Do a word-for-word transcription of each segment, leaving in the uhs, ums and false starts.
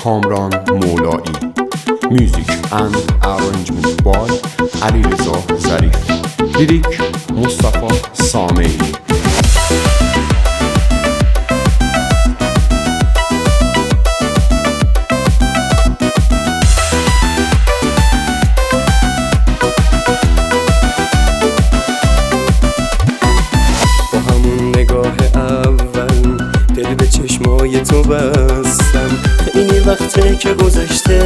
کامران مولایی. Music and arrangement by علیرضا ظریف. لیریک مصطفی سامعی. چشمای تو بستم، خیلی وقته که گذشته،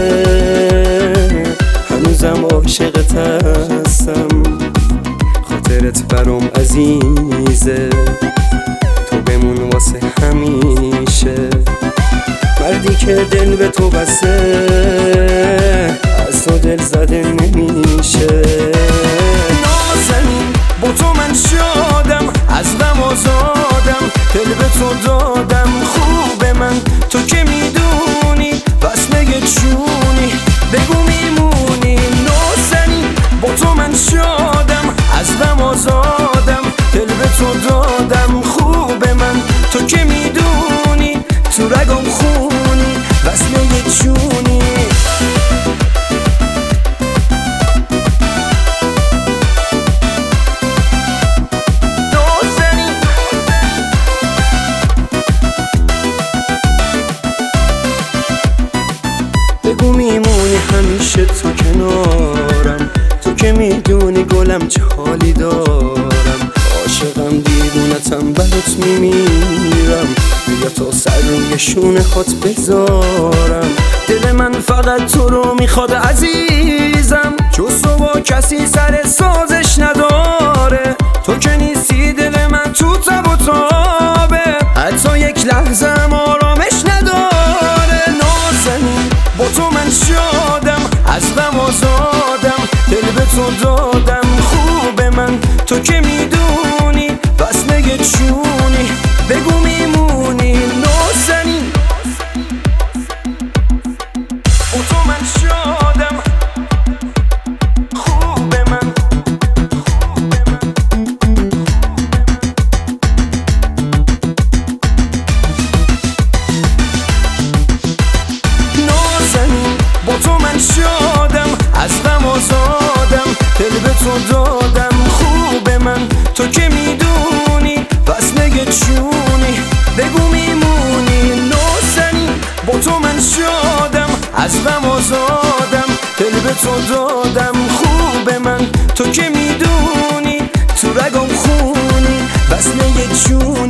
هنوزم عاشقت هستم. خاطرت برام عزیزه، تو بمون واسه همیشه. مردی که دل به تو بسته، از تو دل زده نمیشه. نازنین با تو من شادم، از غم آزادم، دل به تو دادم. خوبه من تو که میدونی، وصله چونی بگو میمونی. نازنین با تو من شادم، از غم آزادم، دل به تو دادم. خوبه من تو که میدونی، تو رگم خونی، وصله چونی. بگو میمونی همیشه تو کنارم، تو که میدونی گلم چه حالی دارم. عاشقم دیوونتم برات میمیرم، بیا تا سر روی شونه خات بذارم. دل من فقط تو رو میخواد عزیزم، جز تو با کسی سر سازش نداره. تو که نیستی دل من تو تب و تابه، حتی یک لحظه ام آرامش نداره. نازنین با تو من شادم، از غم آزادم، دل به تو دادم. خوبه من تو که میدونی، وصله چونی بگو میمونی. نازنین با تو من شادم، خوبه من. نازنین با تو من شادم، از غم آزادم، دل به تو دادم. خوبه من تو که میدونی، وصله چونی بگو میمونی. نازنین با تو من شادم، از غم آزادم، دل به تو دادم. خوبه من تو که میدونی، تو رگم خونی، وصله چونی.